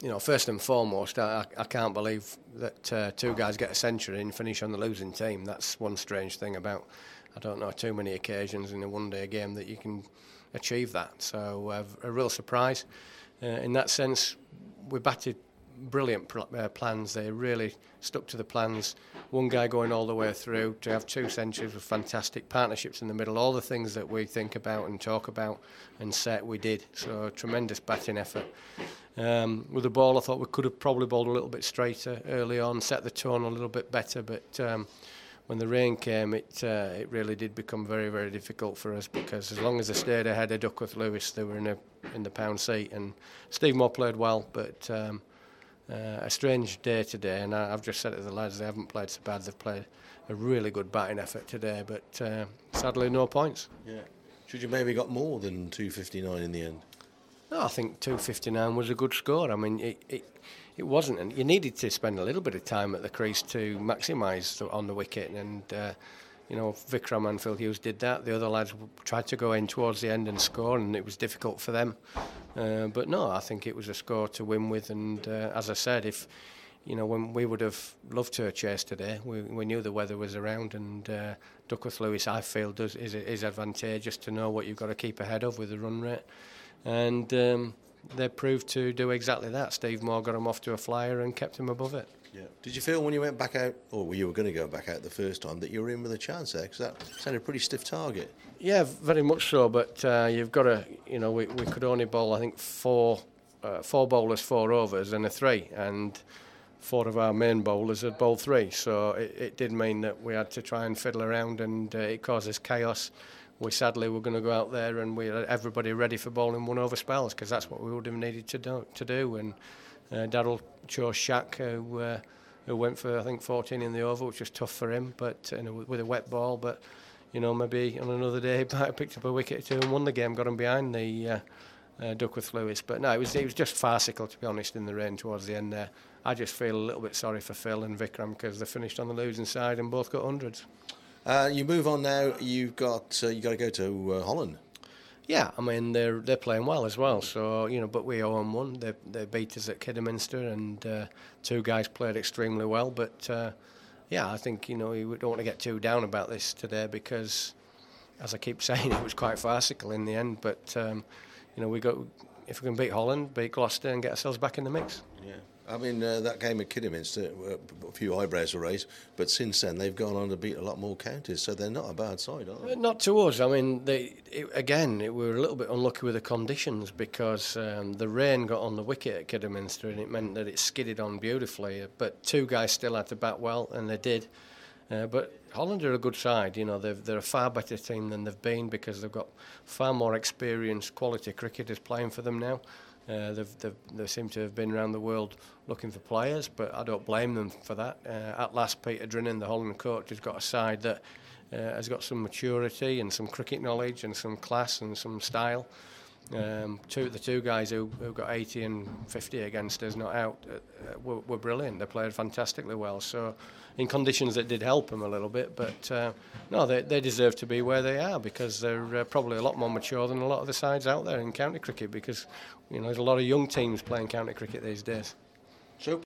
first and foremost, I can't believe that two guys get a century and finish on the losing team. That's one strange thing about, I don't know, too many occasions in a one-day game that you can achieve that. So a real surprise. In that sense, we batted brilliant plans. They really stuck to the plans. One guy going all the way through, to have two centuries with fantastic partnerships in the middle, all the things that we think about and talk about and set, we did. So tremendous batting effort. With the ball, I thought we could have probably bowled a little bit straighter early on, set the tone a little bit better, but when the rain came, it really did become very, very difficult for us, because as long as they stayed ahead of Duckworth Lewis, they were in the pound seat. And Steve Moore played well, but a strange day today, and I've just said it to the lads, they haven't played so bad. They've played a really good batting effort today, but sadly no points. Yeah. Should you maybe got more than 259 in the end? No, I think 259 was a good score. I mean, it wasn't, and you needed to spend a little bit of time at the crease to maximise on the wicket, and Vikram and Phil Hughes did that. The other lads tried to go in towards the end and score, and it was difficult for them. But no, I think it was a score to win with, and as I said, when we would have loved to chase today, we knew the weather was around, and Duckworth Lewis, I feel, is advantageous to know what you've got to keep ahead of with the run rate, and they proved to do exactly that. Steve Moore got him off to a flyer and kept him above it. Yeah. Did you feel when you went back out, or you were going to go back out the first time, that you were in with a chance there? Because that sounded a pretty stiff target. Yeah, very much so, but you've got to, we could only bowl, I think, four bowlers, 4 overs and a 3, and 4 of our main bowlers had bowled 3, so it did mean that we had to try and fiddle around, and it caused us chaos. We sadly were going to go out there and we had everybody ready for bowling 1 over spells, because that's what we would have needed to do. And Darryl chose Shaq, who went for, I think, 14 in the over, which was tough for him, but with a wet ball. But maybe on another day he might have picked up a wicket or 2 and won the game, got him behind the Duckworth Lewis. But no, it was just farcical, to be honest, in the rain towards the end there. I just feel a little bit sorry for Phil and Vikram, because they finished on the losing side and both got hundreds. You move on now. You got to go to Holland. Yeah, I mean they're playing well as well. So but we owe them one. They beat us at Kidderminster, and 2 guys played extremely well. But I think we don't want to get too down about this today, because, as I keep saying, it was quite farcical in the end. But we got, if we can beat Holland, beat Gloucester, and get ourselves back in the mix. Yeah. I mean, that game at Kidderminster, a few eyebrows were raised, but since then they've gone on to beat a lot more counties, so they're not a bad side, are they? Not to us. I mean, we were a little bit unlucky with the conditions, because the rain got on the wicket at Kidderminster, and it meant that it skidded on beautifully, but 2 guys still had to bat well, and they did. But Holland are a good side. They're a far better team than they've been, because they've got far more experienced quality cricketers playing for them now. They seem to have been around the world looking for players, but I don't blame them for that. At last, Peter Drinnan, the Holland coach, has got a side that has got some maturity and some cricket knowledge and some class and some style. The 2 guys who got 80 and 50 against us not out were brilliant. They played fantastically well. So in conditions that did help them a little bit, but no, they deserve to be where they are, because they're probably a lot more mature than a lot of the sides out there in county cricket, because there's a lot of young teams playing county cricket these days. Super.